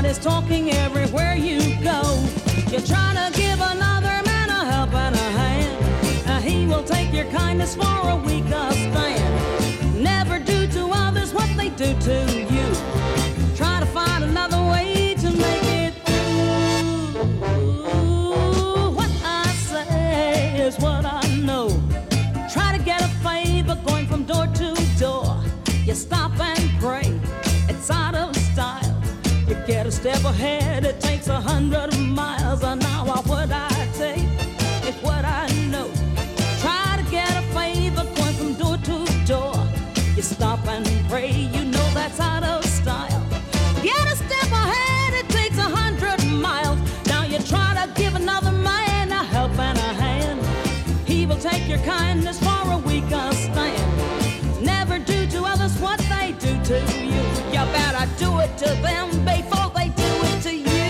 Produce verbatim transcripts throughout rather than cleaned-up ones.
Everybody's talking everywhere you go. You're trying to give another man a help and a hand. Uh, he will take your kindness for a weaker stand. Never do to others what they do to you. Try to find another way to make it through. What I say is what I know. Try to get a favor going from door to door. You stop and pray, it's out of style. You get a step ahead, it takes a hundred miles an hour. What I take is what I know. Try to get a favor going from door to door. You stop and pray, you know that's out of style. Get a step ahead, it takes a hundred miles. Now you try to give another man a help and a hand. He will take your kindness for a weaker stand. Never do to others what they do to you. You better do it to them before they do it to you.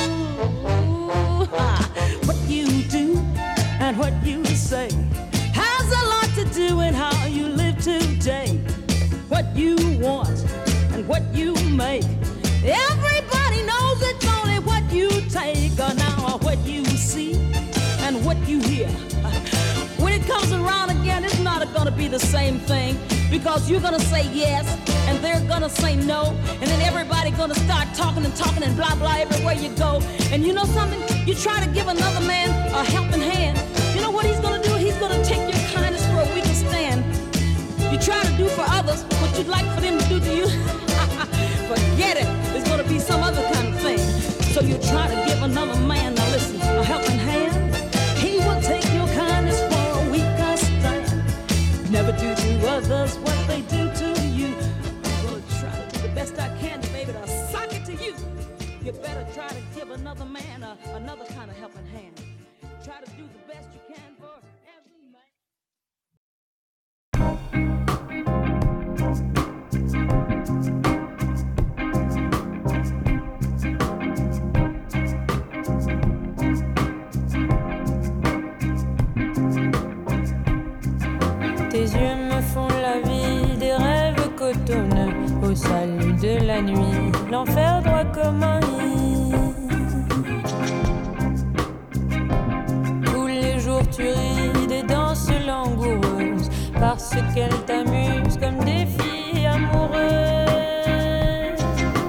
What you do and what you say has a lot to do with how you live today. What you want and what you make, everybody knows it's only what you take. Or now what you see and what you hear, when it comes around again, it's not gonna be the same thing. Because you're gonna say yes, and they're gonna say no, and then everybody gonna start talking and talking and blah blah everywhere you go. And you know something? You try to give another man a helping hand. You know what he's gonna do? He's gonna take your kindness for a weaker stand. You try to do for others what you'd like for them to do to you. Forget it. It's gonna be some other kind of thing. So you try to give another man, now listen, a helping hand. He will take your kindness for a weaker stand. Never do to others what they do to you. I'm gonna try to do the best I can, baby, to sock it to you. You better try to give another man a, another kind of helping hand. Try to do the best you can for every man. Tes yeux me font la vie des rêves cotonneux. Au salut de la nuit, l'enfer droit comme un nid. Tous les jours tu ris des danses langoureuses, parce qu'elles t'amusent comme des filles amoureuses.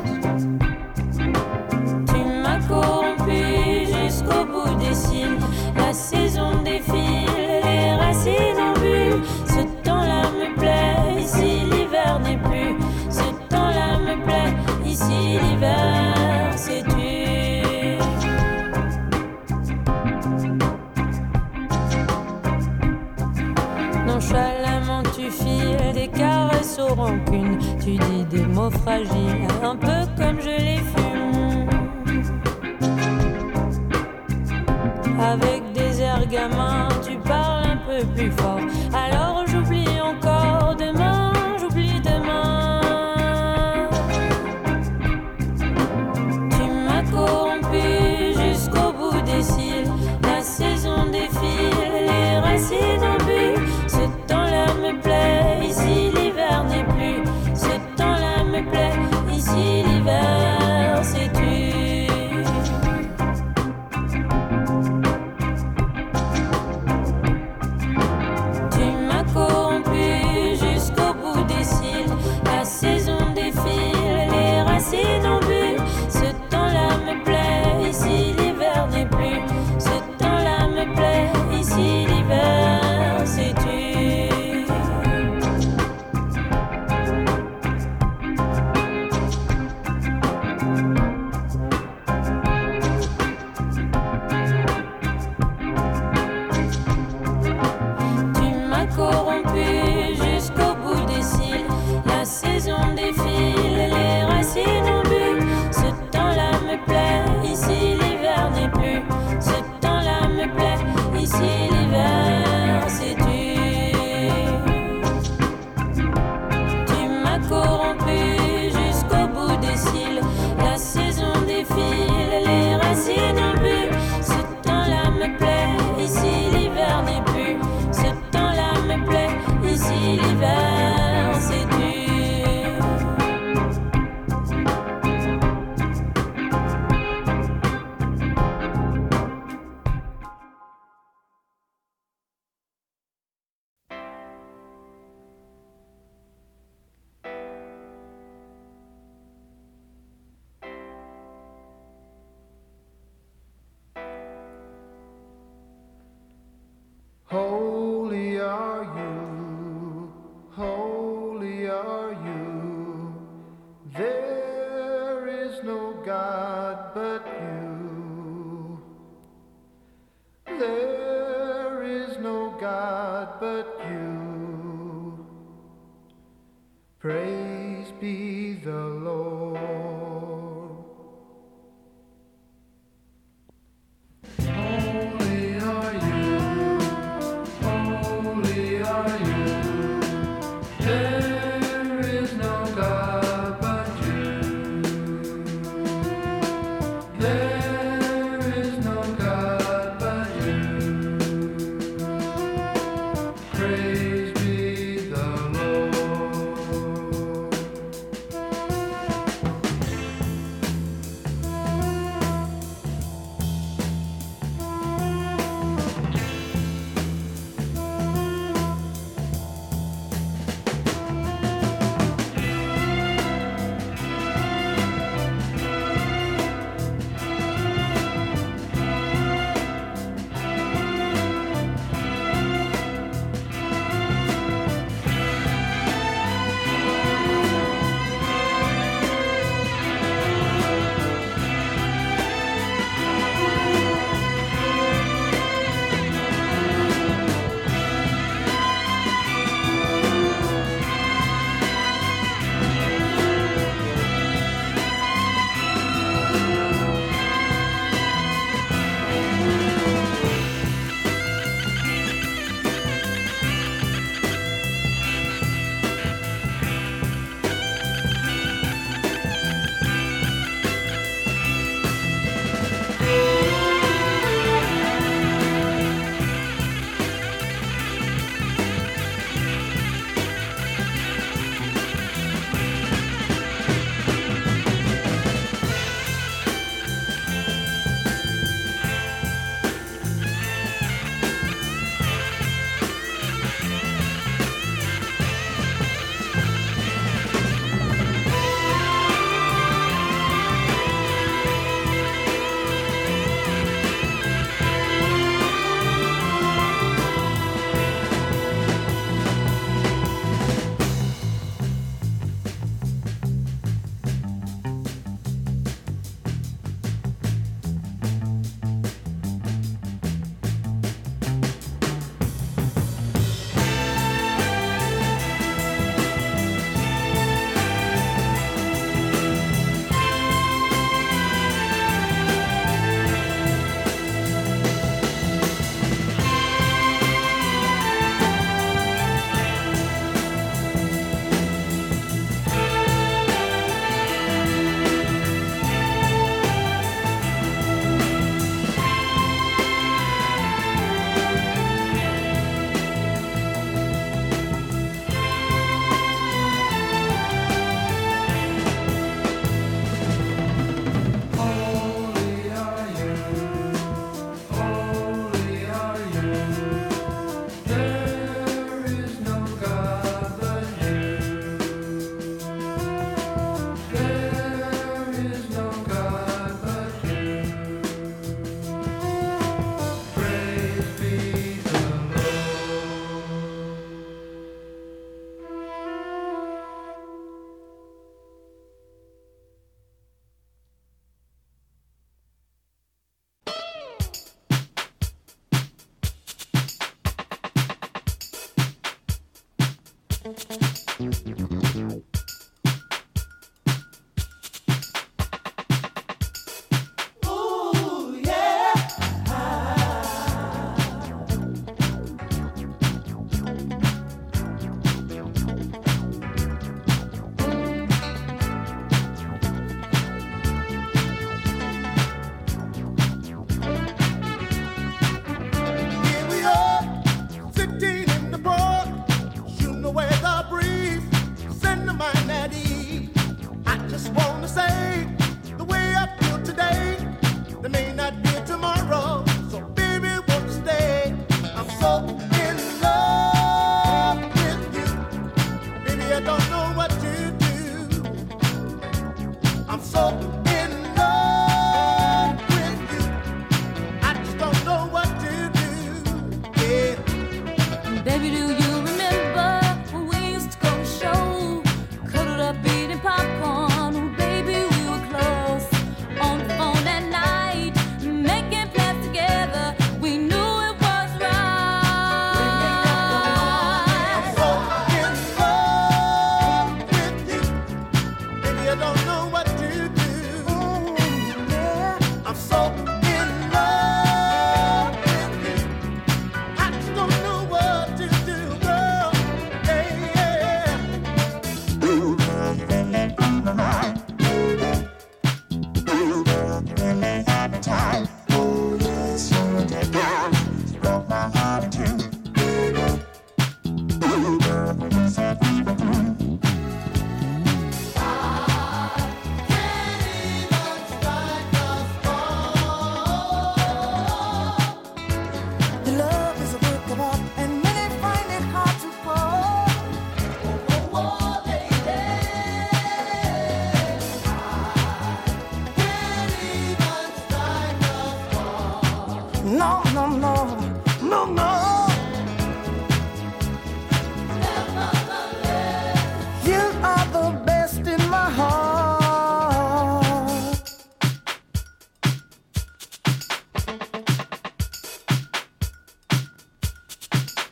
Tu m'as corrompu jusqu'au bout des cils. La saison défile, les racines en bulle. Ce temps-là me plaît, ici l'hiver n'est plus. Ce temps-là me plaît, ici l'hiver c'est tu. Nonchalamment tu files des caresses aux rancunes. Tu dis des mots fragiles, un peu comme je les fume. Avec des airs gamins, tu parles un peu plus fort. Alors j'oublie encore demain, j'oublie demain. Tu m'as corrompu jusqu'au bout des cils. La saison défile, les racines en bulle. Ce temps-là me plaît, ici l'hiver n'est plus. Ce temps-là me plaît, ici l'hiver God but you. There is no God but you. Praise be the Lord. Holy are you, holy are you. There is no God but you. There is no God but you. Praise be the Lord.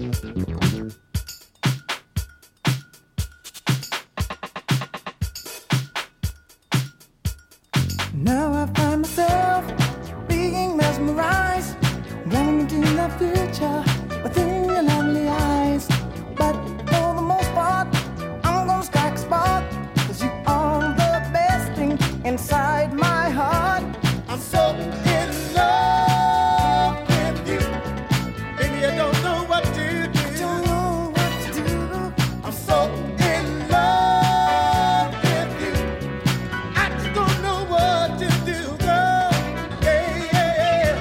Now I find myself being mesmerized, running into the future within your lovely eyes. But for the most part, I'm gonna strike a spot, 'cause you are the best thing inside my heart. I'm so in love with you, baby, I don't know what to do. Don't know what to do. I'm so in love with you, I just don't know what to do, girl. Yeah, yeah, yeah.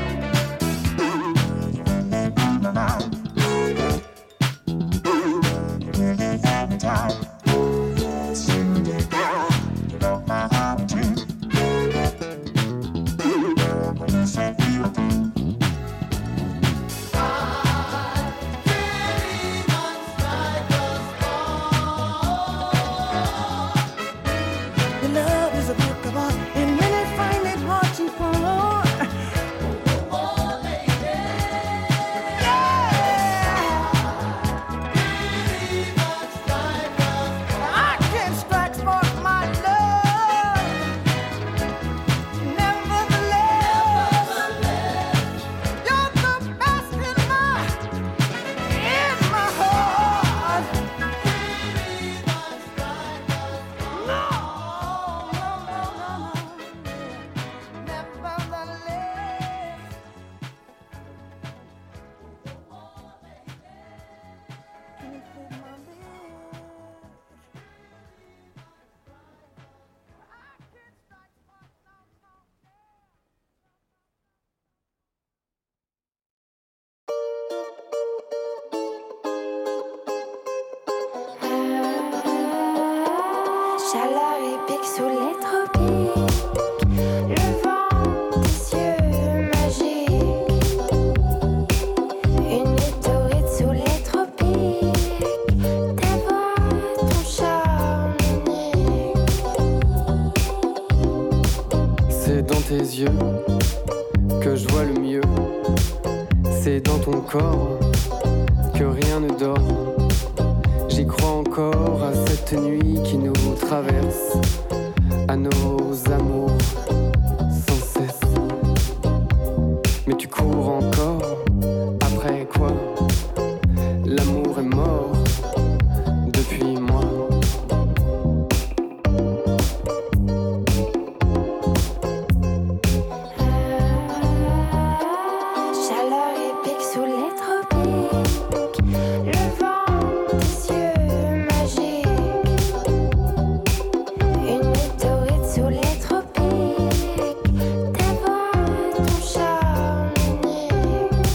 Your love is a book of art, and many find it hard to follow. I can't strike spark my love. Nevertheless, you're the best in my, in my heart. No, no, no, no, no. Nevertheless. Can you feel my lips? Chaleur épique sous les tropiques, le vent des cieux magiques, une nuit torride sous les tropiques, tes voix, ton charme unique. C'est dans tes yeux que je vois le mieux. C'est dans ton corps que rien ne dort. J'y crois encore à cette nuit qui nous traverse, à nos amours sans cesse. Mais tu cours encore, après quoi? L'amour est mort depuis moi. Chaleur épique sous les tropiques, le vent des cieux magiques, une nuit torride sous les tropiques, tes voix, ton charme unique.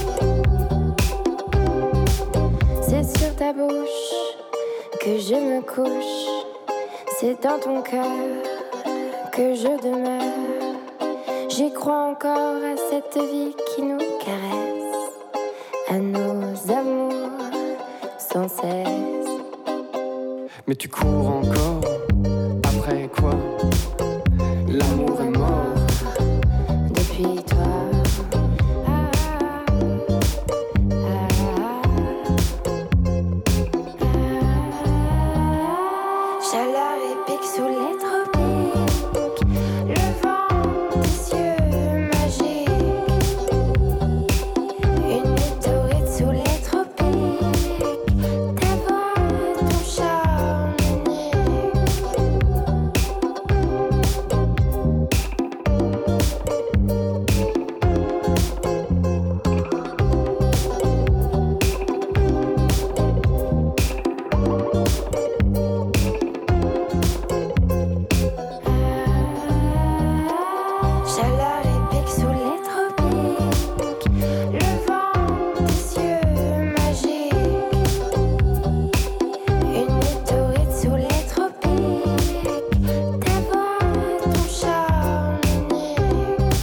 C'est sur ta bouche que je me couche, c'est dans ton cœur que je demeure. J'y crois encore à cette vie qui nous caresse, à nos amours sans cesse. Mais tu cours encore, après quoi? L'amour est mort Depuis toi. Ah, ah, ah, ah. Chaleur épique sous les tropiques, le vent des cieux magiques, une nuit torride sous les tropiques, tes voix, ton charme unique. Chaleur épique sous les tropiques, le vent des cieux magiques, une nuit torride sous les tropiques, tes voix, ton charme unique.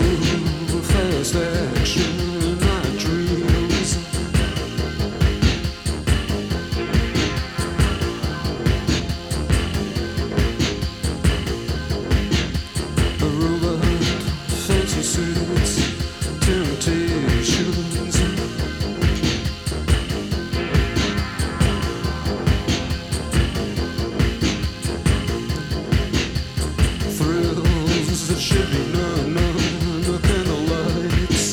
move, fast action in my dreams. A robot, fancy suits, temptations. Thrills that should be none, none, no candlelights.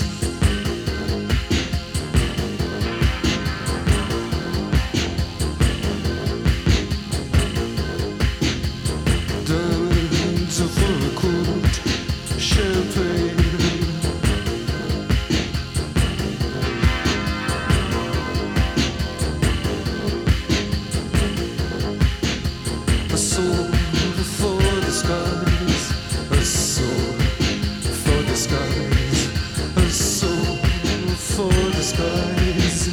Diamonds for a quote, champagne. A soul for the skies, a soul for the skies, a soul for the skies.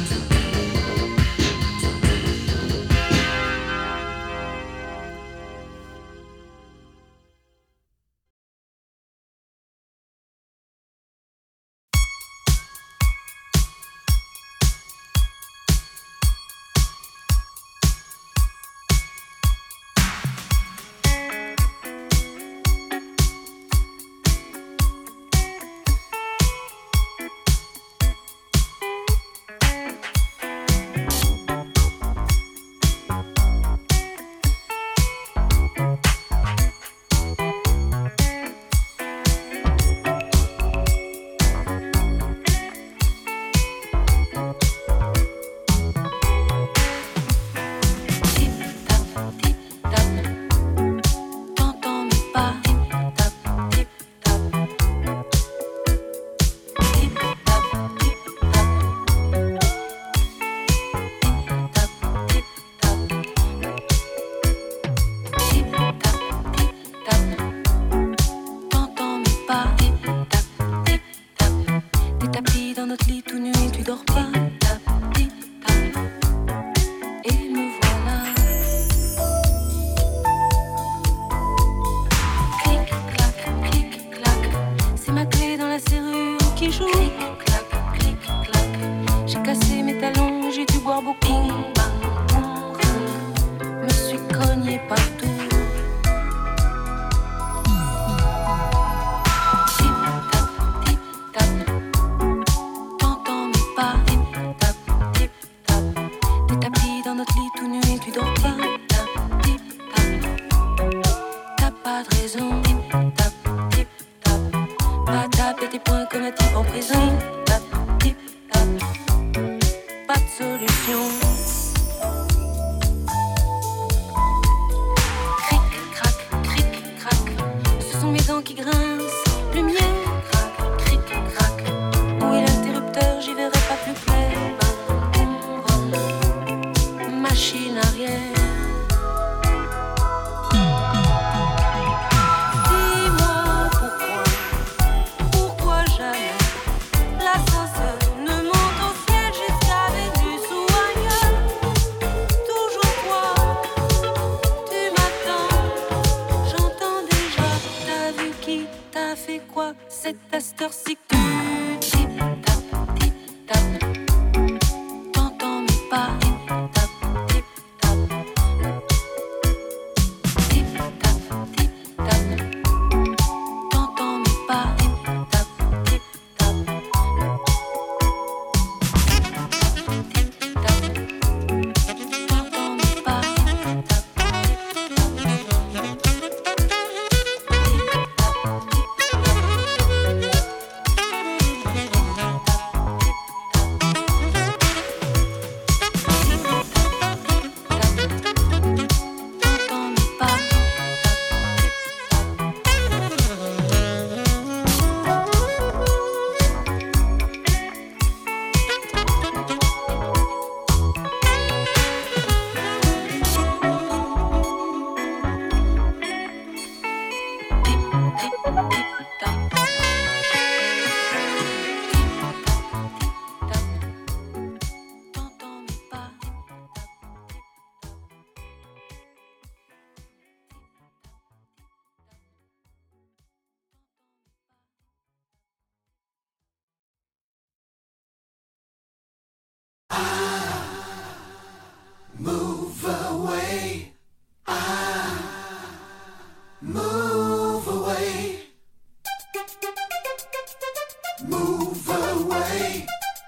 Move away.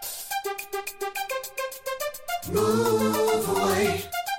Move away.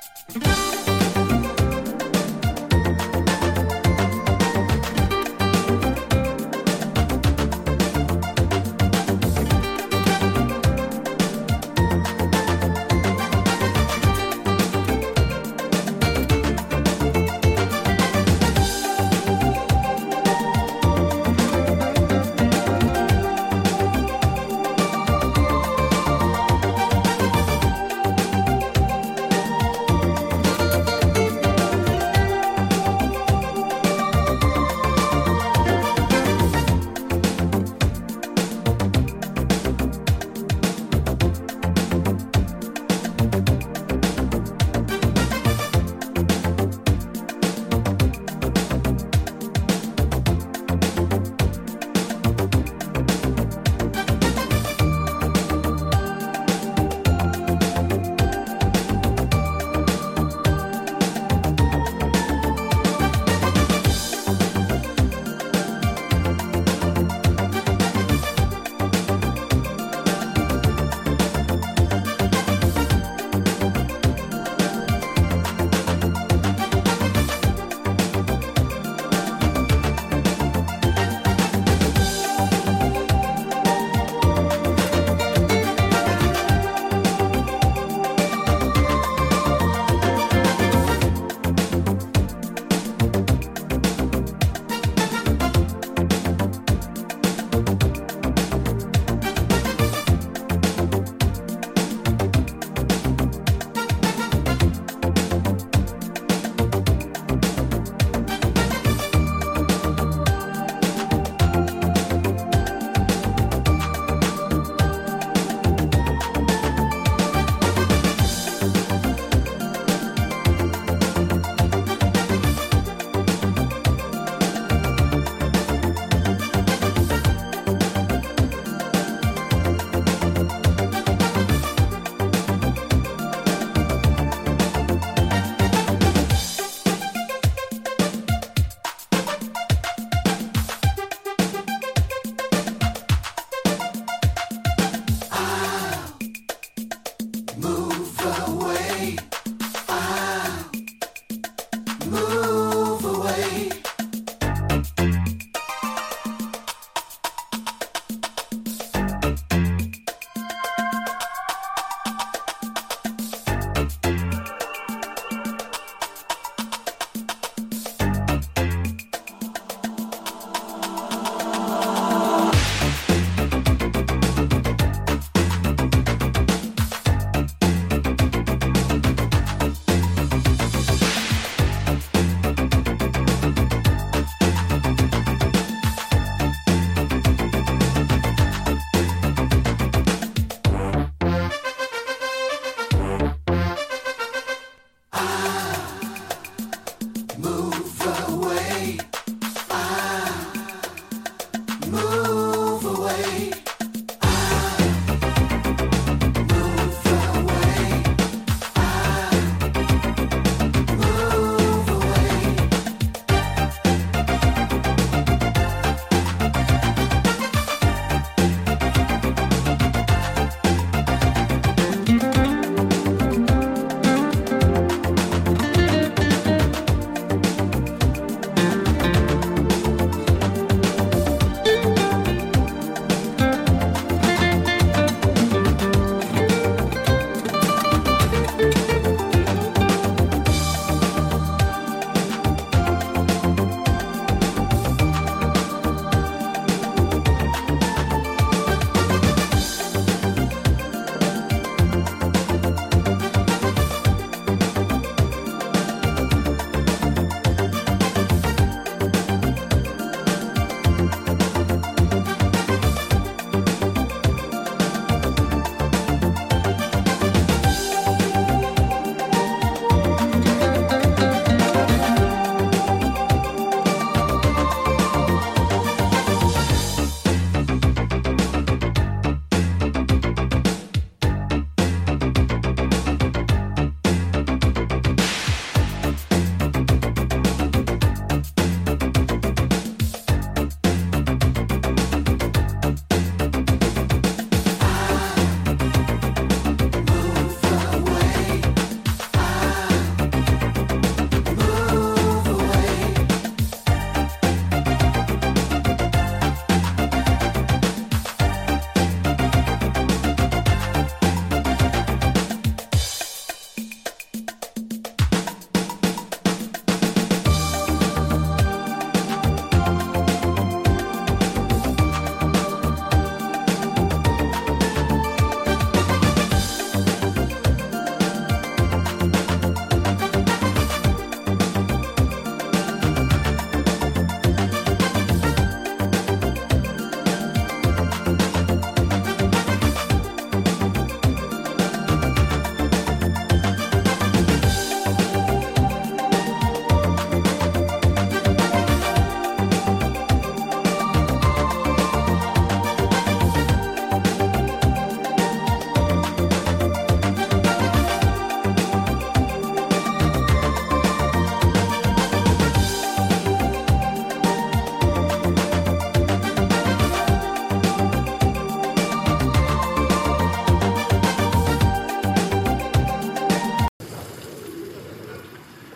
Move away. Move away.